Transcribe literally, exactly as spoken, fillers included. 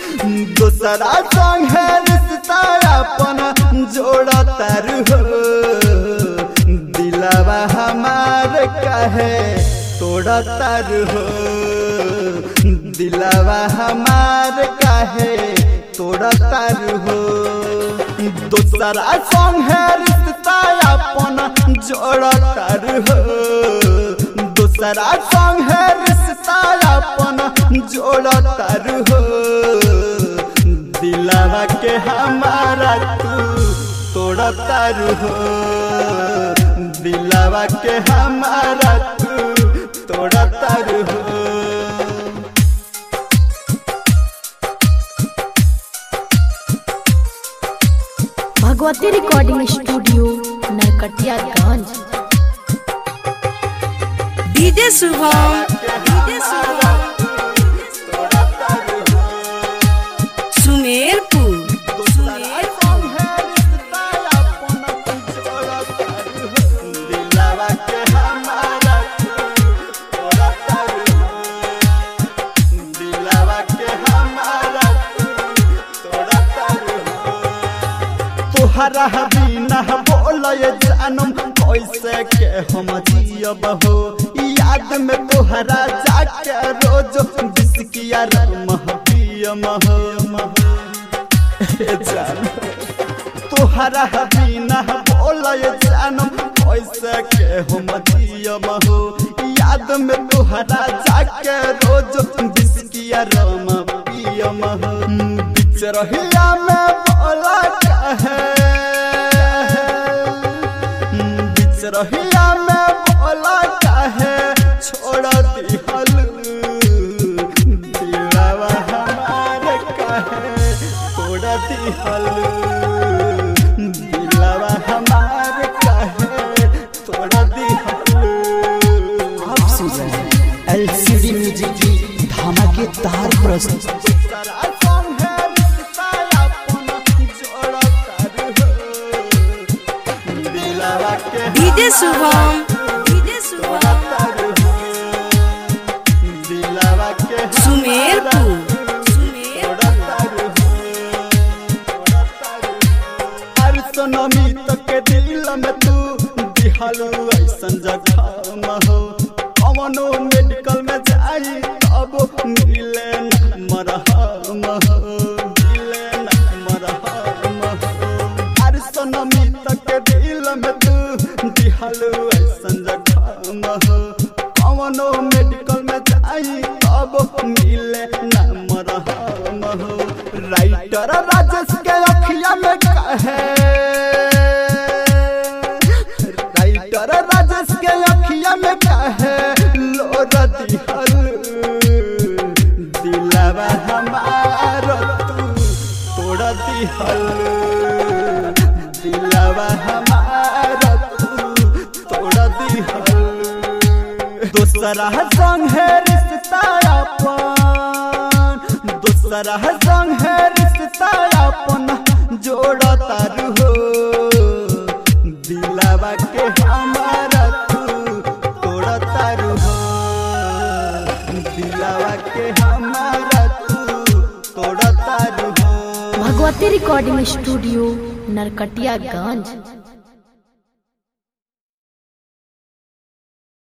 दूसरा संग है रिश्ता अपन जोड़ा तारू हो, दिलवा हमार काहे तोड़ा तारू हो, दिलवा हमार काहे तोड़ा तारू हो। दूसरा संग है रिश्ता अपन जोड़ा तारू हो, दूसरा संग है रिश्ता अपन जोड़ा तारू हो, दिलवा के हमारा तू तोड़ा तारू हो, दिलवा के हमारा तू तोड़ा तारू हो। Bhagwati recording studio Narkatiaganj. DJ Shubham DJ Shubham Sumerpur तोहरा बिना बोले जानम कैसे के हम जियब हो, याद में तोहरा जाके रोज बिस्किया पियम हो। तोहरा बिना बोले जानम कैसे के हम जियब हो, याद में तोहरा जाके रोज बिस्किया पियम हो। बिच रहिया में बोला कहे, बिच रहिया में बोला कहे छोड़ दिहल, दिलवा हमार काहे तोड़ दिहल, दिलवा हमार काहे तोड़ दिहल। आप सुन रहे हैं एलसीडी म्यूजिक की धमाकेदार प्रस्तुति। डीजे शुभम डीजे शुभम सुमेरपुर सोनमी तक दिल में तू दिहालू ऐसन जखम हो, कवनो मेडिकल में जाई तब मिले न मरहम हो, मिले न मरहम हो। अरे सोनमी तक दिल में तू दिहालू ऐसन जखम हो, कवनो मेडिकल में जाई तब मिले न मरहम हो। राइटर राजेश के अखिया में कहे, राइटर राजेश के अखिया में कहे लोर दिहल, दिलवा हमार तू तोड़ दिहल, दिलवा हमार तू तोड़ दिहल। दूसरा संग है रिश्ता अपन, दूसरा संग है रिश्ता अपन जोड़ा तारू हो, दिलवा के हमारा तू तोड़ा तारू हो, दिलवा के हमारा तू तोड़ा तारू हो। Bhagwati recording studio Narkatiaganj.